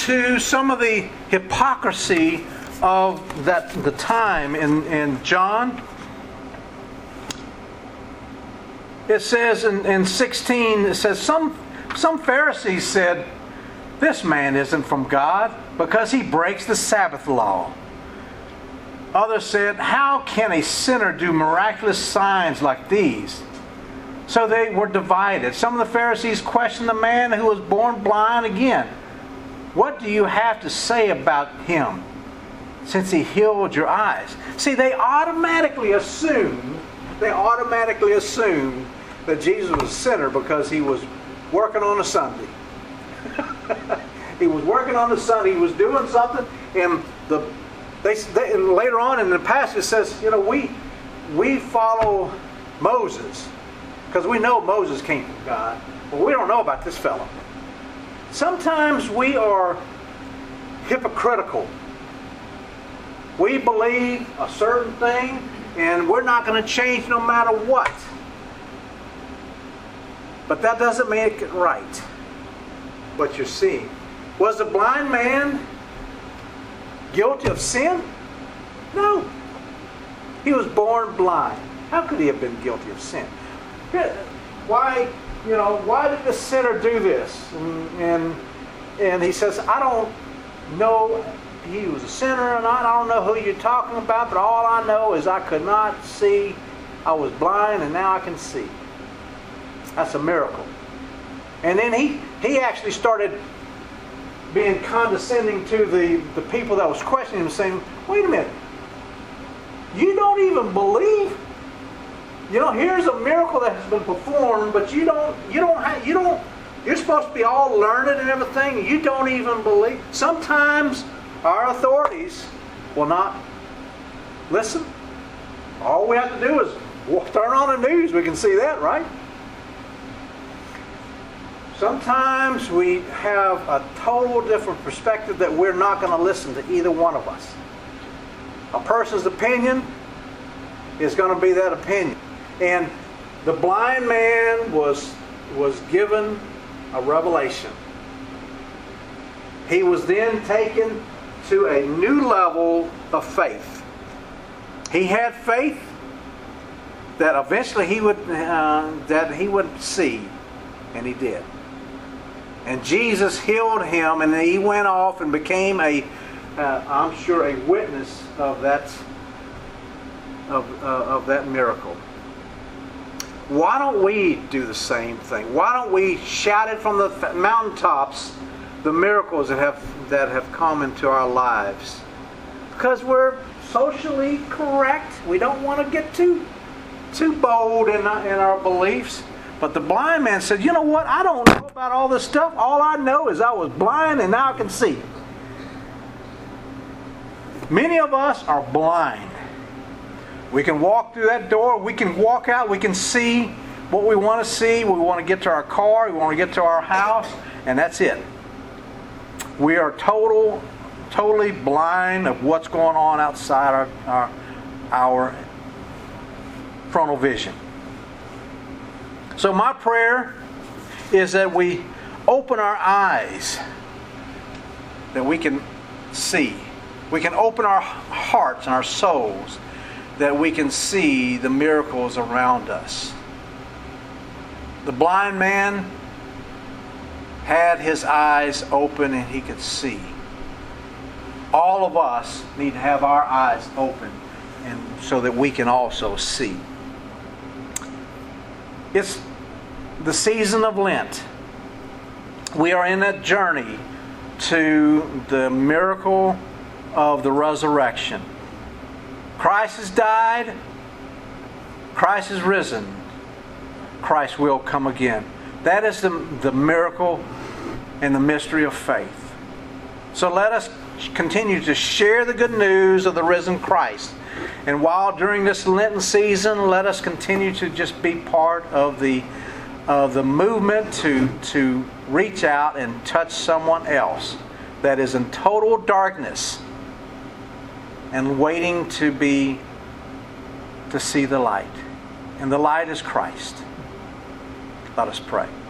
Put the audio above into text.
to some of the hypocrisy of the time in John. It says in 16, it says, some Pharisees said, "This man isn't from God because he breaks the Sabbath law." Others said, "How can a sinner do miraculous signs like these?" So they were divided. Some of the Pharisees questioned the man who was born blind again. "What do you have to say about him, since he healed your eyes?" See, they automatically assumed that Jesus was a sinner because he was working on a Sunday. He was working on a Sunday. He was doing something, and and later on in the passage it says, we follow Moses because we know Moses came from God, but we don't know about this fellow. Sometimes we are hypocritical. We believe a certain thing, and we're not going to change no matter what. But that doesn't make it right, what you're seeing. Was the blind man guilty of sin? No. He was born blind. How could he have been guilty of sin? Why did the sinner do this? And he says, "I don't know he was a sinner or not. I don't know who you're talking about, but all I know is I could not see. I was blind and now I can see." That's a miracle. And then he actually started being condescending to the people that was questioning him, saying, "Wait a minute. You don't even believe? Here's a miracle that has been performed, but you're supposed to be all learned and everything, and you don't even believe." Sometimes our authorities will not listen. All we have to do is turn on the news. We can see that, right? Sometimes we have a total different perspective that we're not going to listen to either one of us. A person's opinion is going to be that opinion. And the blind man was given a revelation. He was then taken to a new level of faith. He had faith that eventually he would see, and he did. And Jesus healed him, and he went off and became I'm sure, a witness of that miracle. Why don't we do the same thing? Why don't we shout it from the mountaintops, the miracles that have come into our lives? Because we're socially correct. We don't want to get too bold in our beliefs. But the blind man said, "You know what? I don't know about all this stuff. All I know is I was blind and now I can see." Many of us are blind. We can walk through that door. We can walk out. We can see what we want to see. We want to get to our car. We want to get to our house. And that's it. We are totally blind of what's going on outside our frontal vision. So my prayer is that we open our eyes, that we can see. We can open our hearts and our souls, that we can see the miracles around us. The blind man had his eyes open and he could see. All of us need to have our eyes open, and so that we can also see. It's the season of Lent. We are in a journey to the miracle of the resurrection. Christ has died. Christ is risen. Christ will come again. That is the miracle and the mystery of faith. So let us continue to share the good news of the risen Christ. And while during this Lenten season, let us continue to just be part of the movement to reach out and touch someone else that is in total darkness and waiting to see the light. And the light is Christ. Let us pray.